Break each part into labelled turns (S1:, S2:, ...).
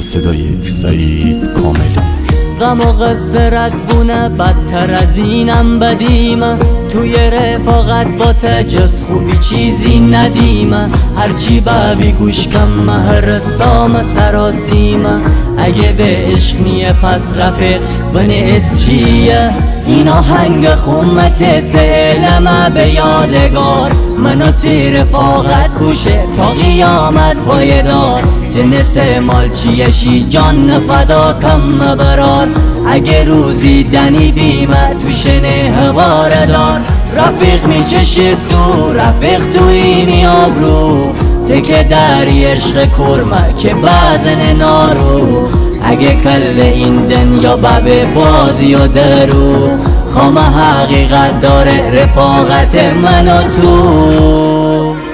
S1: صدای سعید کاملی.
S2: غم و قصه ردبونه بدتر از اینم بدیمه، توی رفاقت با تجس خوبی چیزی ندیمه، هرچی ببی گوش کم هر سام سراسیمه، اگه به عشق نیه پس رفیق بنی اسچیه، این آهنگ خمت سهلمه به یادگار، منو تی رفاقت گوشه تا قیامت پایدار، جنس مالچیشی جان فدا کم برار، اگه روزی دنی بیمه تو شنه هواره دار، رفیق میچشه سو رفیق توی میابرو، تکه دری عشق کرمه که بزن نارو، اگه کل این دنیا ببه بازی و درو، خامه حقیقت داره رفاقت من و تو.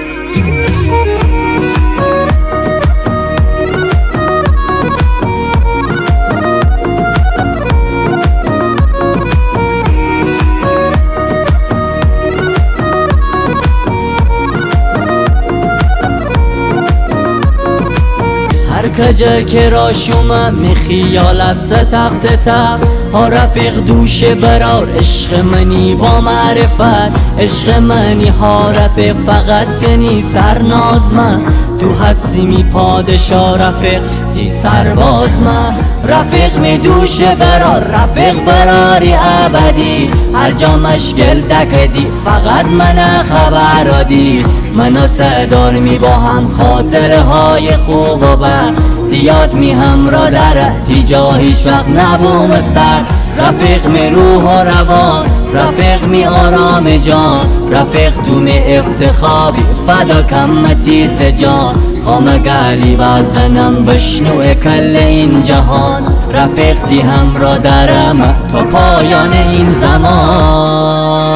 S2: کجا که را شما می خیال از تخت تخت ها، رفیق دوشه برار عشق منی با معرفت، عشق منی ها رفیق فقط تنی سرناز من، تو هستی می پادشاه رفیق دی سرباز من، رفیق می دوشه برار رفیق براری ابدی، هر جا مشکل دکدی فقط من خبر دی، منو تدار می با هم خاطره های خوب و بد، دیاد می همراه در تیجا هیچ وقت نبوم سر، رفیق می روح و روان رفیق می آرام جان، رفیق تو می افتخابی فدا کمتی سجان، خامه گلی بزنم بشنو کل این جهان، رفیق دی همراه درم تا پایان این زمان.